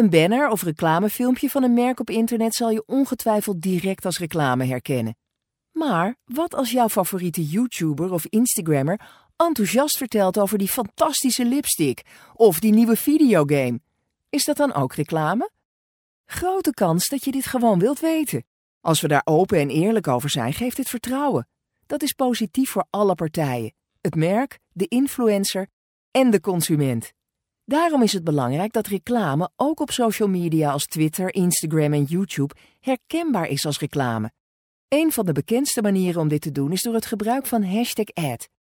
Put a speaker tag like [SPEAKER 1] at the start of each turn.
[SPEAKER 1] Een banner of reclamefilmpje van een merk op internet zal je ongetwijfeld direct als reclame herkennen. Maar wat als jouw favoriete YouTuber of Instagrammer enthousiast vertelt over die fantastische lipstick of die nieuwe videogame? Is dat dan ook reclame? Grote kans dat je dit gewoon wilt weten. Als we daar open en eerlijk over zijn, geeft dit vertrouwen. Dat is positief voor alle partijen. Het merk, de influencer en de consument. Daarom is het belangrijk dat reclame ook op social media als Twitter, Instagram en YouTube herkenbaar is als reclame. Een van de bekendste manieren om dit te doen is door het gebruik van #ad.